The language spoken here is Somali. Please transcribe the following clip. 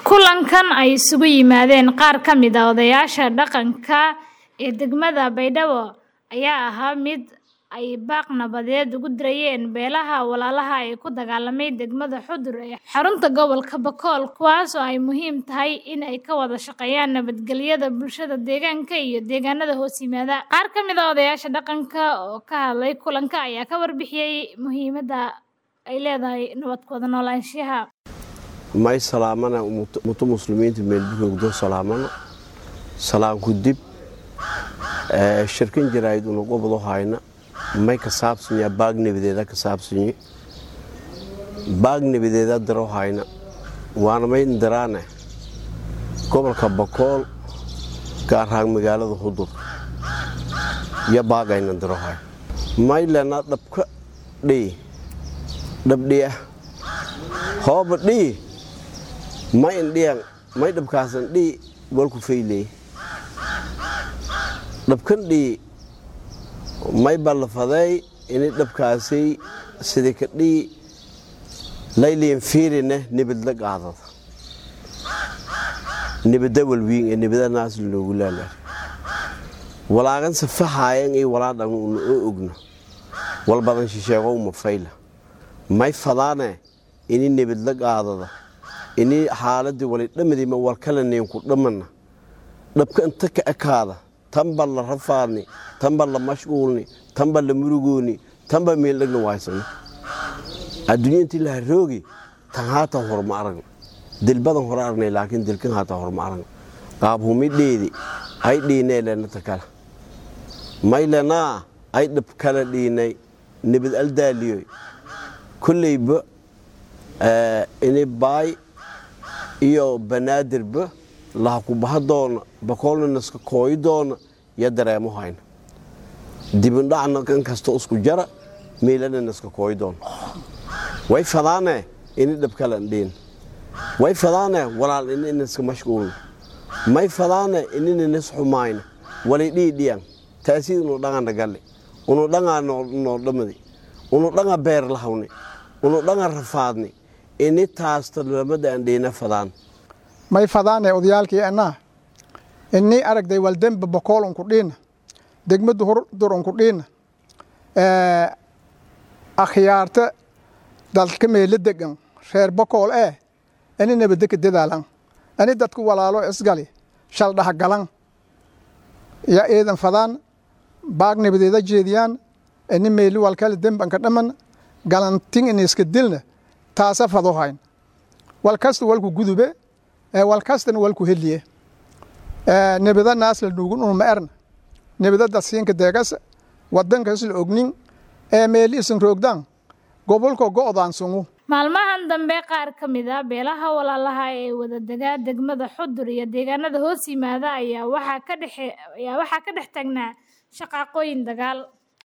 Kulankan ay isugu yimaadeen qaar ka mid ah odayaasha dhaqanka ee degmada Baydhabo ayaa ahaa mid ay baaq nabadeed ugu dirayeen beelaha walaalaha ee ku dagaalamay degmada Xudur ee xarunta gobolka Bakool, kuwaas oo ay muhiim tahay in ay ka wada shaqeeyaan nabadgelyada bulshada deegaanka iyo deegaanada hoos yimaada. Qaar ka mid ah odayaasha dhaqanka oo ka hadlay kulanka ayaa ka warbixiyay muhiimadda ay leedahay nabad ku wada noolaanshaha. may salaamana ummadda muslimiinta meel buugdo salaamana salaam ku dib shirkan jiraayid uu gobol hayna may ka saabsan ya baag nabadeeda ka saabsan baag nabadeeda daro hayna waana may indaraane gobolka Bakool gaar ahaan magaalada Xudur ya baagayna daro hay may lana dabka dabdiya hobdi may indiyan may dabkaasan golku feelay dabkan may balfaday in dabkaasi sidii ka layliin fiirine nibad la qaadada nibada walwiin ee nibada naas loogu laalay walaagan safahaayeen ee walaadan uu ogno walbadan shisheego uma fayla may fadaane in nibad la qaadada in xaaladii wali dhamadii ma war kala neen ku dhamana dabka inta ka akaada tambal la rafaani tambal la mashquulni tambal la murugooni tambal meel dhagna waaysan adduunyantii la roogi tan haata hormarag dilbadan hor aragnay laakiin dilkan haata hormarag qaab humideedi ay dhiineelana takala maylana ay dab kala dhiinay nibad aldaaliyo kullayba inay baay iyo banaadirba la ku bahdoona Bakoolna iska kooydoona ya dareemo hayna dibin dhacna kan kasto isku jara meelana iska kooydoon way fadaane in dab kala dhiin way fadaane walaal in iska mashquul may fadaane in xumayna wali dhiidiyaan taasiid uu dhaqan gali uu dhaqan noo dhamadi uu dhaqan beer lahawni uu dhaqan rafaadni in taasta lamada andina fadaan may fadaane odayaalkii anaa inni aragday waldanba Bakool ku dhiina degmadu Xudur ku dhiina akhyaarta dalka meel degan reer Bakool ani nabad ka dadaalan ani dadku walaalo isgali shal dhax galan ya eedan fadaan baag nabadeeda jeediyaan ani meel walkal damban ka dhaman galantin in iska dilna taasa fado hayn walkasta walku gudube walkastana walku heliye nabada naas la duugun ma erna nabada dadsiinka deegas wadanka isla ognin meel isan roogdan gobolka go'daan sungu maalmahan dambe qaar ka mid ah beelaha walaalaha ee wada degaa degmada Xudur iyo deegaanada hoos yimaada ayaa waxa ka dhex tagnaa shaqaqooyin dagaal.